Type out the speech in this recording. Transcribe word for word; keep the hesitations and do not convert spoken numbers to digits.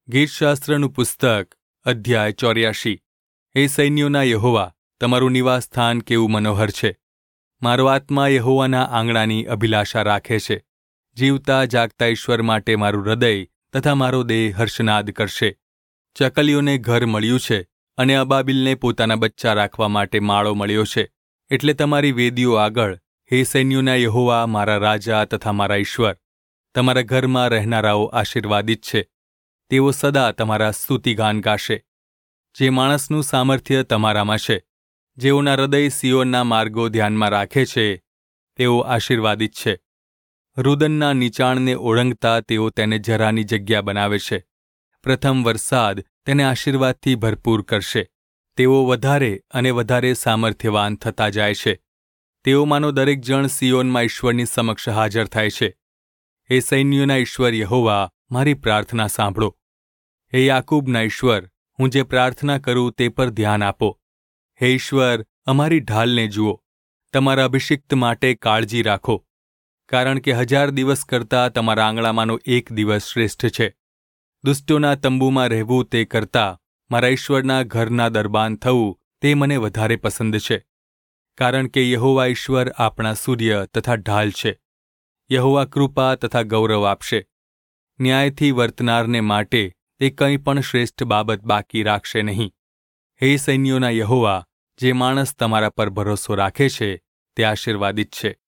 ગીતશાસ્ત્રનું પુસ્તક અધ્યાય ચોર્યાસી. હે સૈન્યોના યહોવા, તમારું નિવાસસ્થાન કેવું મનોહર છે! મારો આત્મા યહોવાના આંગણાની અભિલાષા રાખે છે. જીવતા જાગતા ઈશ્વર માટે મારું હૃદય તથા મારો દેહ હર્ષનાદ કરશે. ચકલીઓને ઘર મળ્યું છે અને અબાબિલને પોતાના બચ્ચા રાખવા માટે માળો મળ્યો છે. એટલે તમારી વેદીઓ આગળ, હે સૈન્યોના યહોવા, મારા રાજા તથા મારા ઈશ્વર, તમારા ઘરમાં રહેનારાઓ આશીર્વાદિત છે. તેઓ સદા તમારા સ્તુતિગાન ગાશે. જે માણસનું સામર્થ્ય તમારામાં છે, જેઓના હૃદય સિયોનના માર્ગો ધ્યાનમાં રાખે છે, તેઓ આશીર્વાદિત છે. રુદનના નીચાણને ઓળંગતા તેઓ તેને જરાની જગ્યા બનાવે છે. પ્રથમ વરસાદ તેને આશીર્વાદથી ભરપૂર કરશે. તેઓ વધારે અને વધારે સામર્થ્યવાન થતા જાય છે. તેઓમાંનો દરેક જણ સિયોનમાં ઈશ્વરની સમક્ષ હાજર થાય છે. હે સૈન્યોના ઈશ્વર યહોવા, મારી પ્રાર્થના સાંભળો. હે યાકૂબના ઈશ્વર, હું જે પ્રાર્થના કરું તે પર ધ્યાન આપો. હે ઈશ્વર, અમારી ઢાલને જુઓ. તમારા અભિષિક્ત માટે કાળજી રાખો, કારણ કે હજાર દિવસ કરતાં તમારા આંગણામાંનો એક દિવસ શ્રેષ્ઠ છે. દુષ્ટોના તંબુમાં રહેવું તે કરતાં મારા ઈશ્વરના ઘરના દરબાન થવું તે મને વધારે પસંદ છે. કારણ કે યહોવા ઈશ્વર આપણા સૂર્ય તથા ઢાલ છે. યહોવા કૃપા તથા ગૌરવ આપશે. ન્યાયથી વર્તનારને માટે તે કંઈ પણ શ્રેષ્ઠ બાબત બાકી રાખશે નહીં. હે સૈન્યોના યહોવા, જે માણસ તમારા પર ભરોસો રાખે છે તે આશીર્વાદિત છે.